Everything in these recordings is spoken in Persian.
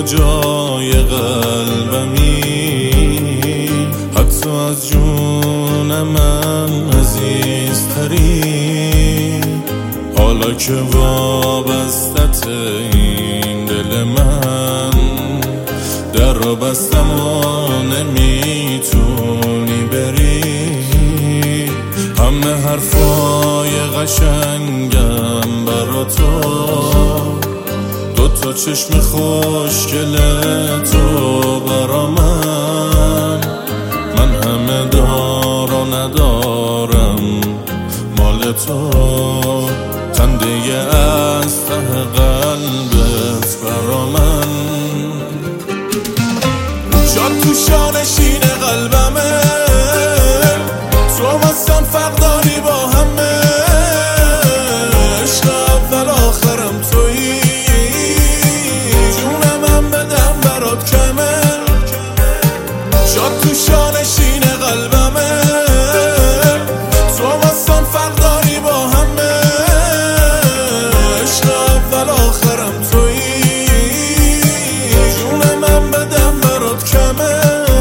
جای قلبمی، حتی از جون من عزیزتری. حالا که وابستت این دل من، در رو بستم و نمیتونی بری. همه حرفای قشنگم برا تو، دوتا چشم خوشگل تو برا من. من همه دار و ندارم مال تو، خنده از ته قلبت برا من. جات تو شانشین قلبمه، تو واسم فرق داری با همه. عشق اول آخرم تویی، جون من بدم برات کمه. جات تو شانشین قلبمه، تو واسم فرق داری با همه. عشق اول آخرم تویی، جون من بدم برات کمه.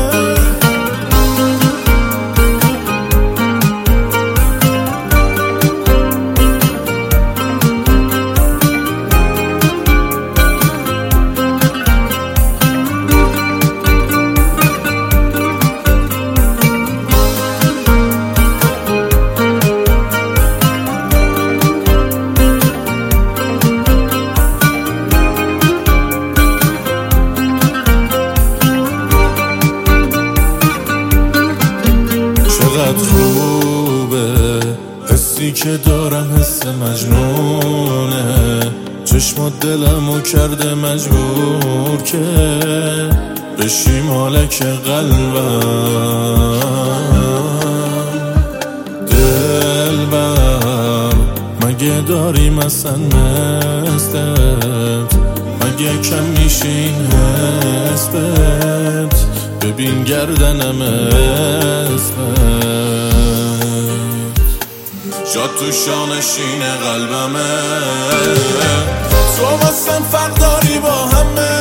چقدر خوبه حسی که دارم، حس مجنونه. چشمات دلمو کرده مجبور که بشی مالک قلبم. دلبر مگه داریم اصلا مثلت؟ مگه کم میشین حسبت؟ ببین گردنم اسمت، جات تو شانشین قلبمه. تو واسم فرق داری با همه.